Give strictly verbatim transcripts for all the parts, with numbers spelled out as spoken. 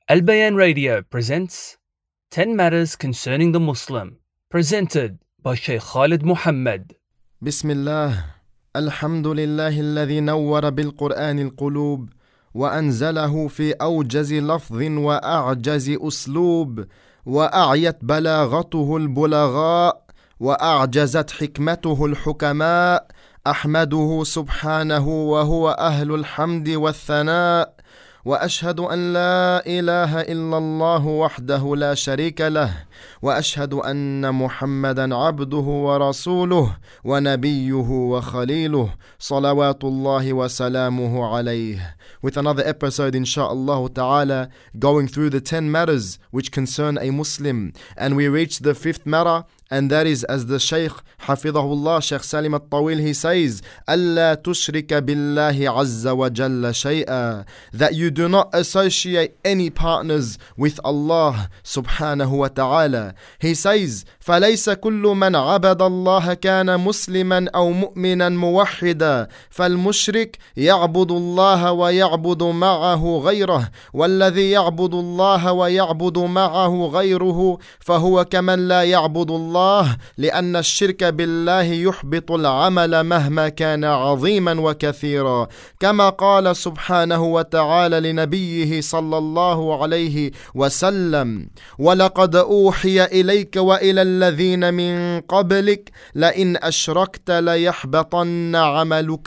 Al Bayan Radio presents ten Matters Concerning the Muslim, presented by Shaykh Khalid Muhammad. Bismillah, alhamdulillah alladhi nawwara bil Qur'an al qulub wa anzalahu fi awjazi lafdhin wa a'jazi uslub wa a'yat balaghatuhu al bulagha wa a'jazat hikmatuhu al hukama ahmaduhu subhanahu wa huwa ahlul hamdi wal thana وأشهد أن لا إله إلا الله وحده لا شريك له وأشهد أن محمدا عبده ورسوله ونبيه وخليله صلوات الله وسلامه عليه. With another episode, insha'Allah ta'ala, going through the ten matters which concern a Muslim, and we reach the fifth matter, and that is, as the Shaykh Hafidhahullah, Shaykh Salim al-Tawil, he says, أَلَّا تُشْرِكَ بِاللَّهِ عَزَّ وَجَلَّ شَيْئًا, that you do not associate any partners with Allah subhanahu wa ta'ala. He says, فَلَيْسَ كُلُّ مَنْ عَبَدَ اللَّهَ كَانَ مُسْلِمًا أَوْ مُؤْمِنًا مُوَحِّدًا فَالْمُشْرِكْ يَعْبُدُ اللَّهَ وَيَعْبُدُ مَعَهُ غَيْرَهُ وَالَّذِي يَعْبُدُ اللَّهَ وَيَعْبُدُ مَعَهُ غَيْرُهُ فَهُوَ كَمَنْ لَا يَعْبُدُ اللَّهَ لأن الشرك بالله يحبط العمل مهما كان عظيما وكثيرا كما قال سبحانه وتعالى لنبيه صلى الله عليه وسلم ولقد أوحي إليك وإلى الذين من قبلك لئن أشركت ليحبطن عملك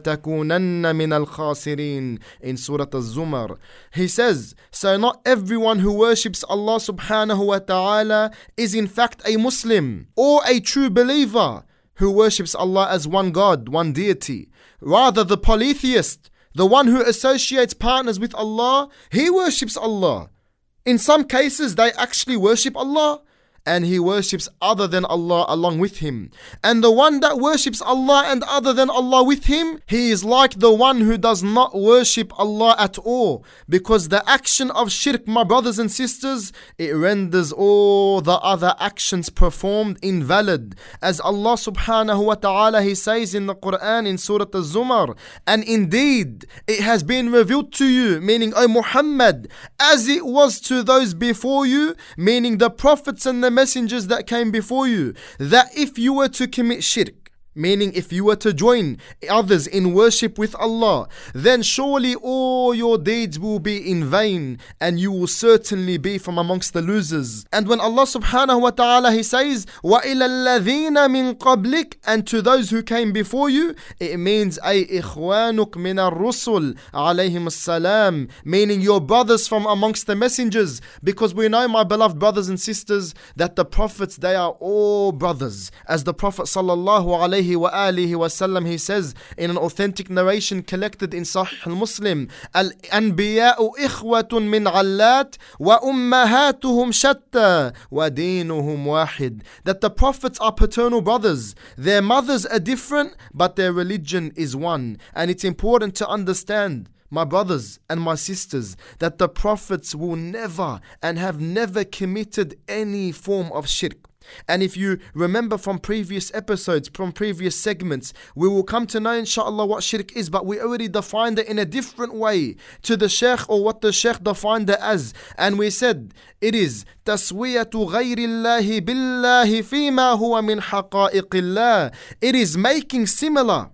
ولتكونن من الخاسرين in Surah Al-Zumar. He says, so not everyone who worships Allah subhanahu wa ta'ala is in fact a Muslim or a true believer who worships Allah as one God, one deity. Rather, the polytheist, the one who associates partners with Allah, he worships Allah. In some cases, they actually worship Allah, and he worships other than Allah along with him. And the one that worships Allah and other than Allah with him, he is like the one who does not worship Allah at all. Because the action of shirk, my brothers and sisters, it renders all the other actions performed invalid. As Allah subhanahu wa ta'ala, he says in the Quran in Surah Al-Zumar, and indeed it has been revealed to you, meaning O Muhammad, as it was to those before you, meaning the prophets and the messengers that came before you, that if you were to commit shirk, meaning if you were to join others in worship with Allah, then surely all your deeds will be in vain and you will certainly be from amongst the losers. And when Allah subhanahu wa ta'ala, he says وَإِلَى الَّذِينَ مِن قَبْلِكَ, and to those who came before you, it means أي إخوانك من الرسل عليهم السلام, meaning your brothers from amongst the messengers. Because we know, my beloved brothers and sisters, that the prophets, they are all brothers. As the Prophet sallallahu alayhi wa alihi wa sallam, he says in an authentic narration collected in Sahih al-Muslim, al-anbiya'u ikhwatun min allat wa ummahatuhum shatta wa dinuhum wahid, that the prophets are paternal brothers. Their mothers are different, but their religion is one. And it's important to understand, my brothers and my sisters, that the prophets will never and have never committed any form of shirk. And if you remember from previous episodes, from previous segments, we will come to know inshallah what shirk is, but we already defined it in a different way to the Shaykh, or what the Shaykh defined it as. And we said it is تسوية غير الله بالله فيما هو من حقائق الله. It is making similar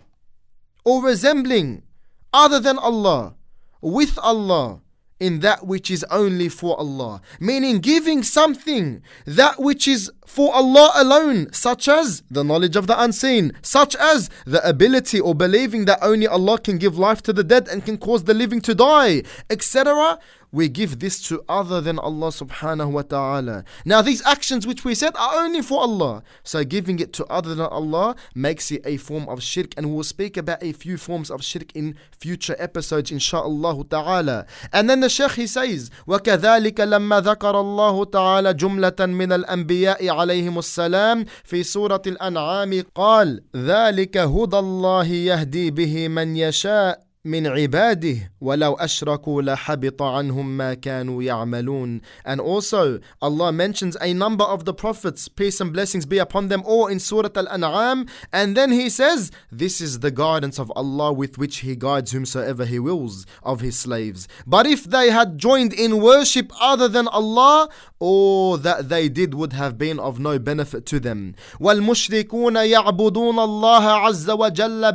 or resembling other than Allah with Allah in that which is only for Allah, meaning giving something that which is for Allah alone, such as the knowledge of the unseen, such as the ability or believing that only Allah can give life to the dead and can cause the living to die, et cetera. We give this to other than Allah subhanahu wa ta'ala. Now these actions which we said are only for Allah, so giving it to other than Allah makes it a form of shirk, and we'll speak about a few forms of shirk in future episodes insha'Allah ta'ala. And then the Shaykh, he says, وَكَذَلِكَ لَمَّا ذَكَرَ اللَّهُ تَعَالَى جُمْلَةً مِنَ الْأَنْبِيَاءِ عَلَيْهِمُ السَّلَامِ فِي سُورَةِ الْأَنْعَامِ قَالَ ذَلِكَ هُدَى اللَّهِ يَهْدِي بِهِ مَنْ يَشَاءُ من عباده ولو أشركوا لحبط عنهم ما كانوا يعملون. And also Allah mentions a number of the prophets, peace and blessings be upon them all, in Surah Al-An'am, and then he says this is the guidance of Allah with which he guides whomsoever he wills of his slaves. But if they had joined in worship other than Allah, all that they did would have been of no benefit to them. والمشركون يعبدون الله عز وجل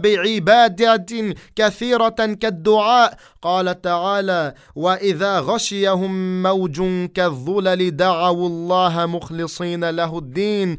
بعبادة كثيرة كالدعاء. قال تعالى وإذا غشيهم موج كالظلل دعوا الله مخلصين له الدين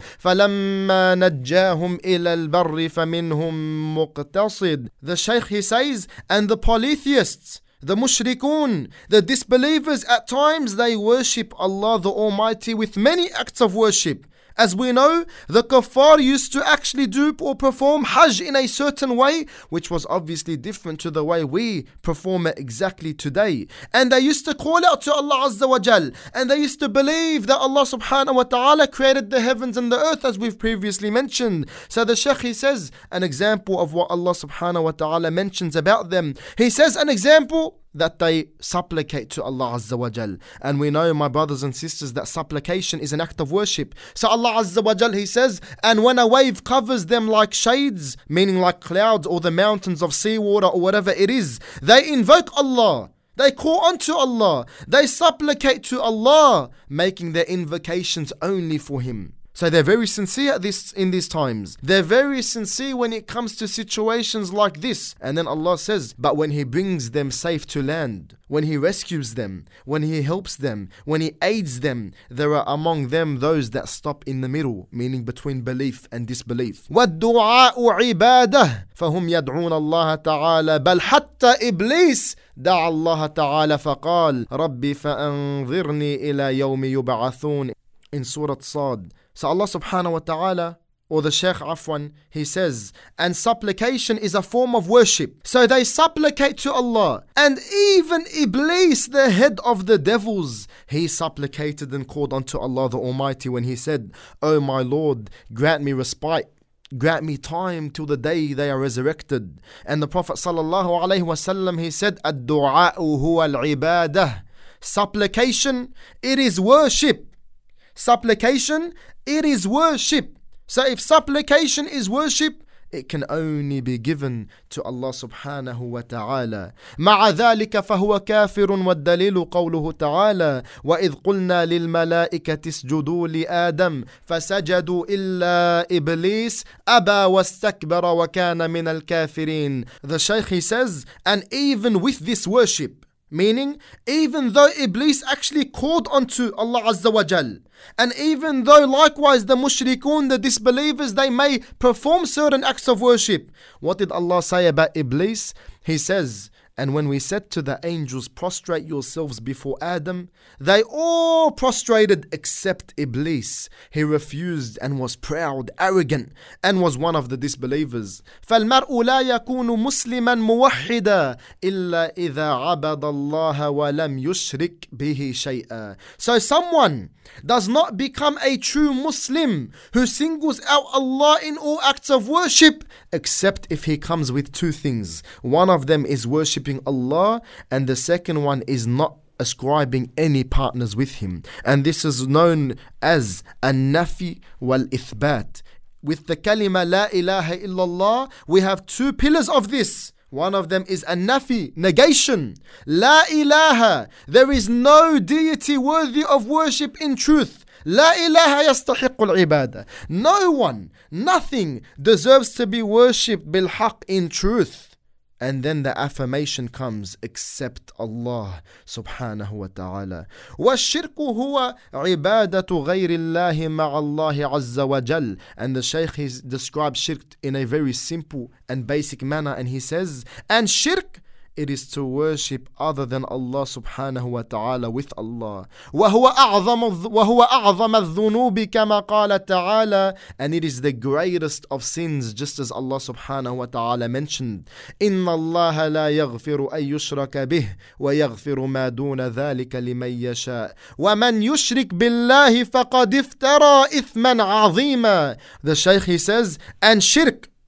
فلما نجاهم إلى البر فمنهم مقتصد. The Shaykh, he says, and the polytheists, the mushrikun, the disbelievers, at times they worship Allah the Almighty with many acts of worship. As we know, the kuffar used to actually do or perform Hajj in a certain way, which was obviously different to the way we perform it exactly today. And they used to call out to Allah Azza wa Jal, and they used to believe that Allah subhanahu wa ta'ala created the heavens and the earth, as we've previously mentioned. So the Shaykh, he says an example of what Allah subhanahu wa ta'ala mentions about them. He says an example that they supplicate to Allah Azza wa Jal. And we know, my brothers and sisters, that supplication is an act of worship. So Allah Azza wa Jal, he says, and when a wave covers them like shades, meaning like clouds or the mountains of seawater or whatever it is, they invoke Allah. They call unto Allah. They supplicate to Allah, making their invocations only for Him. So they're very sincere at this, in these times. They're very sincere when it comes to situations like this. And then Allah says, but when He brings them safe to land, when He rescues them, when He helps them, when He aids them, there are among them those that stop in the middle, meaning between belief and disbelief. وَالدُّعَاءُ عِبَادَةٌ فَهُمْ يَدْعُونَ اللَّهَ تَعَالَى بَلْ حَتَّى إِبْلِيسَ دعا الله تعالى فقال ربي فأنظرني إلى يوم يبعثون, in Surah Sad. So Allah subhanahu wa ta'ala, or the Shaykh Afwan, he says, and supplication is a form of worship. So they supplicate to Allah. And even Iblis, the head of the devils, he supplicated and called unto Allah the Almighty when he said, O my Lord, grant me respite, grant me time till the day they are resurrected. And the Prophet sallallahu alaihi wasallam, he said, Ad-du'a'u huwa al-ibadah. Supplication, it is worship. Supplication, it is worship. So if supplication is worship, it can only be given to Allah subhanahu wa ta'ala. مع ذلك فهو كافر والدليل قوله تعالى وإذ قلنا للملائكة اسجدوا لآدم فسجدوا إلا إبليس أبى واستكبر وكان من الكافرين. The Shaykh, he says, and even with this worship, meaning even though Iblis actually called unto Allah Azza wa Jal, and even though likewise the mushrikun, the disbelievers, they may perform certain acts of worship, what did Allah say about Iblis? He says, and when we said to the angels, prostrate yourselves before Adam, they all prostrated except Iblis. He refused and was proud, arrogant, and was one of the disbelievers. فَالْمَرْءُ لَا يَكُونُ مُسْلِمًا مُوَحِّدًا إِلَّا إِذَا عَبَدَ اللَّهَ وَلَمْ يُشْرِكْ بِهِ شَيْئًا. So someone does not become a true Muslim who singles out Allah in all acts of worship, except if he comes with two things. One of them is worshipping Allah, and the second one is not ascribing any partners with Him. And this is known as an-nafi wal-ithbat. With the kalima la ilaha illallah, we have two pillars of this. One of them is an-nafi, negation. La ilaha, there is no deity worthy of worship in truth. La ilaha yastahiqul ibadah. No one, nothing deserves to be worshipped bil haq, in truth. And then the affirmation comes, except Allah subhanahu wa ta'ala. وَالشِّرْكُ هُوَ عِبَادَةُ غَيْرِ اللَّهِ مَعَ اللَّهِ عَزَّ وَجَلَّ. And the Shaykh, he describes shirk in a very simple and basic manner, and he says, and shirk, it is to worship other than Allah subhanahu wa ta'ala with Allah. وَهُوَ أَعْظَمُ وَهُوَ أَعْظَمَ الذُّنُوبِ كَمَا قَالَ تَعَالَى. And it is the greatest of sins, just as Allah subhanahu wa ta'ala mentioned. إِنَّ اللَّهَ لَا يَغْفِرُ أَن يُشْرَكَ بِهِ وَيَغْفِرُ مَا دُونَ ذَلِكَ لِمَن يَشَاءُ وَمَن يُشْرِكْ بِاللَّهِ فَقَدِ افْتَرَى إِثْمًا عَظِيمًا. The Shaykh, he says, and shirk,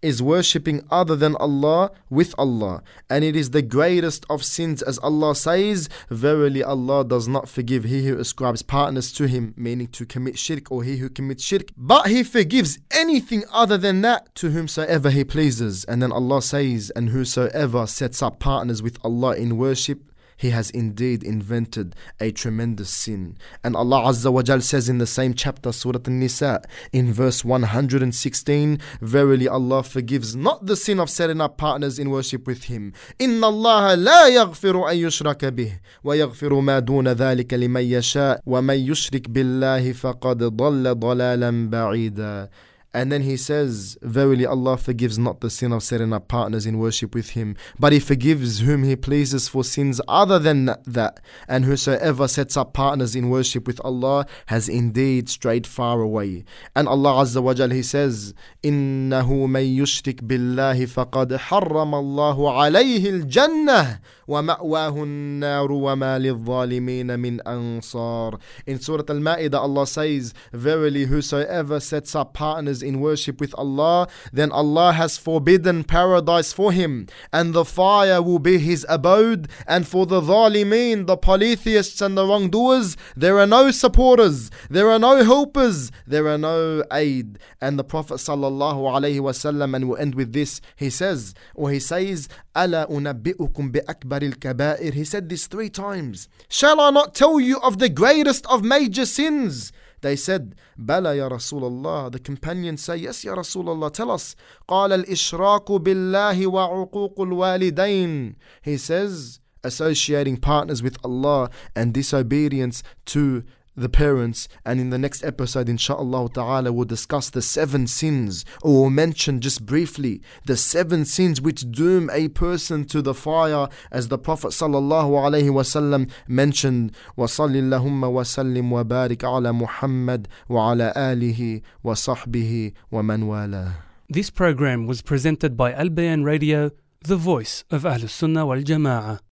is worshipping other than Allah with Allah, and it is the greatest of sins, as Allah says, verily Allah does not forgive he who ascribes partners to him, meaning to commit shirk, or he who commits shirk, but he forgives anything other than that to whomsoever he pleases. And then Allah says, and whosoever sets up partners with Allah in worship, he has indeed invented a tremendous sin. And Allah Azza wa Jal says in the same chapter, Surah An-Nisa, in verse one hundred sixteen, verily Allah forgives not the sin of setting up partners in worship with Him. Inna Allah la yaghfiru an yushraka bih, wa yaghfiru ma duna dhalika liman yasha, wa man yushrik billahi faqad dhalla dhalalan ba'ida. And then he says, verily Allah forgives not the sin of setting up partners in worship with Him, but He forgives whom He pleases for sins other than that. And whosoever sets up partners in worship with Allah has indeed strayed far away. And Allah Azza wa Jal, He says, إِنَّهُ مَن يُشْرِكْ بِاللَّهِ فَقَدْ حَرَّمَ اللَّهُ عَلَيْهِ الْجَنَّةِ وَمَأْوَاهُ النَّارُ وَمَا لِلظَّالِمِينَ مِنْ أَنصَارٍ. In Surah Al-Ma'idah, Allah says, verily whosoever sets up partners in worship with Allah, then Allah has forbidden paradise for him, and the fire will be his abode. And for the zalimeen, the polytheists and the wrongdoers, there are no supporters, there are no helpers, there are no aid. And the Prophet sallallahu alaihi wasallam, and we'll end with this, he says, or he says, أَلَا أُنَبِّئُكُمْ بِأَكْبَرِ الْكَبَائِرِ. He said this three times. Shall I not tell you of the greatest of major sins? They said, Bala ya Rasulullah. The companions say, yes ya Rasulullah, tell us. قال الإشراك بالله وعقوق الوالدين. He says, associating partners with Allah and disobedience to the parents. And in the next episode, inshallah ta'ala, we'll discuss the seven sins, or we'll mention just briefly the seven sins which doom a person to the fire, as the Prophet sallallahu alaihi wasallam mentioned. وَصَلِّ اللَّهُمَّ وَسَلِّمْ وَبَارِكْ عَلَى مُحَمَّدٍ وَعَلَى آلِهِ وَصَحْبِهِ وَمَنْ وَالَاهُ. This program was presented by Al Bayan Radio, the voice of Ahlus Sunnah wal Jama'ah.